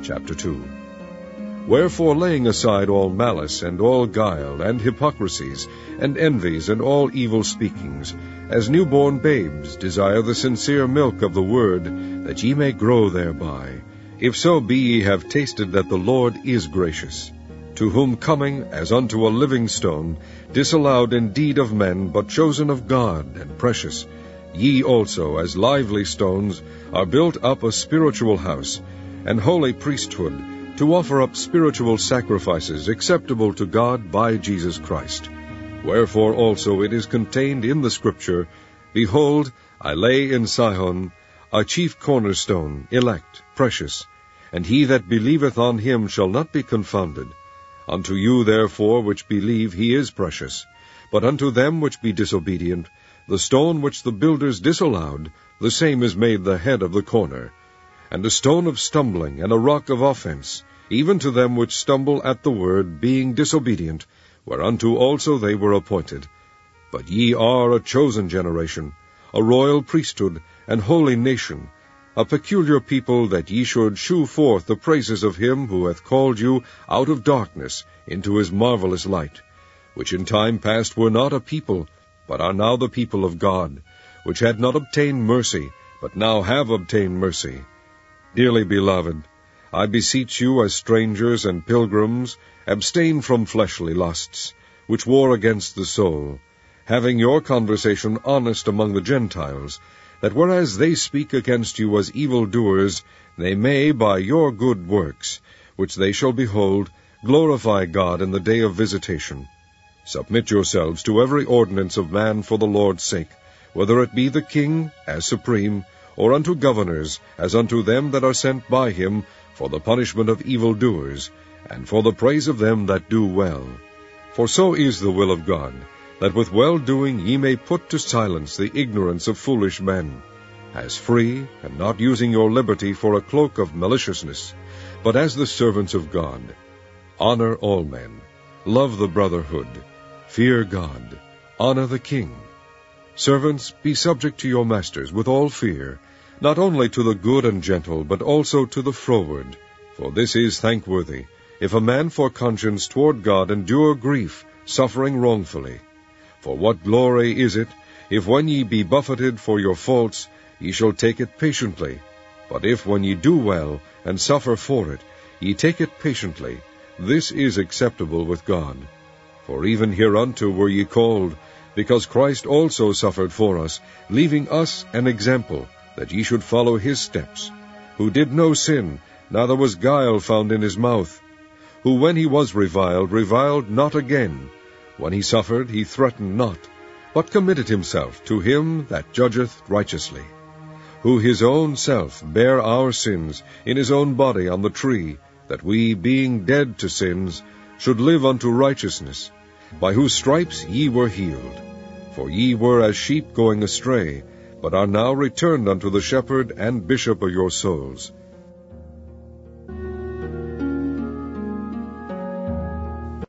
Chapter 2. Wherefore, laying aside all malice, and all guile, and hypocrisies, and envies, and all evil speakings, as newborn babes desire the sincere milk of the word, that ye may grow thereby, if so be ye have tasted that the Lord is gracious, to whom coming as unto a living stone, disallowed indeed of men, but chosen of God, and precious, ye also, as lively stones, are built up a spiritual house, and holy priesthood, to offer up spiritual sacrifices acceptable to God by Jesus Christ. Wherefore also it is contained in the Scripture, Behold, I lay in Sion a chief cornerstone, elect, precious, and he that believeth on him shall not be confounded. Unto you therefore which believe he is precious, but unto them which be disobedient, the stone which the builders disallowed, the same is made the head of the corner, and a stone of stumbling, and a rock of offense, even to them which stumble at the word, being disobedient, whereunto also they were appointed. But ye are a chosen generation, a royal priesthood, and holy nation, a peculiar people, that ye should shew forth the praises of him who hath called you out of darkness into his marvelous light, which in time past were not a people, but are now the people of God, which had not obtained mercy, but now have obtained mercy. Dearly beloved, I beseech you, as strangers and pilgrims, abstain from fleshly lusts, which war against the soul, having your conversation honest among the Gentiles, that whereas they speak against you as evildoers, they may, by your good works, which they shall behold, glorify God in the day of visitation. Submit yourselves to every ordinance of man for the Lord's sake, whether it be the king, as supreme, or unto governors, as unto them that are sent by him, for the punishment of evildoers, and for the praise of them that do well. For so is the will of God, that with well-doing ye may put to silence the ignorance of foolish men, as free, and not using your liberty for a cloak of maliciousness, but as the servants of God. Honor all men, love the brotherhood, fear God, honor the king. Servants, be subject to your masters with all fear, not only to the good and gentle, but also to the froward. For this is thankworthy, if a man for conscience toward God endure grief, suffering wrongfully. For what glory is it, if when ye be buffeted for your faults, ye shall take it patiently? But if when ye do well, and suffer for it, ye take it patiently, this is acceptable with God. For even hereunto were ye called, because Christ also suffered for us, leaving us an example, that ye should follow his steps, who did no sin, neither was guile found in his mouth, who when he was reviled, reviled not again, when he suffered, he threatened not, but committed himself to him that judgeth righteously, who his own self bare our sins in his own body on the tree, that we, being dead to sins, should live unto righteousness, by whose stripes ye were healed. For ye were as sheep going astray, but are now returned unto the shepherd and bishop of your souls.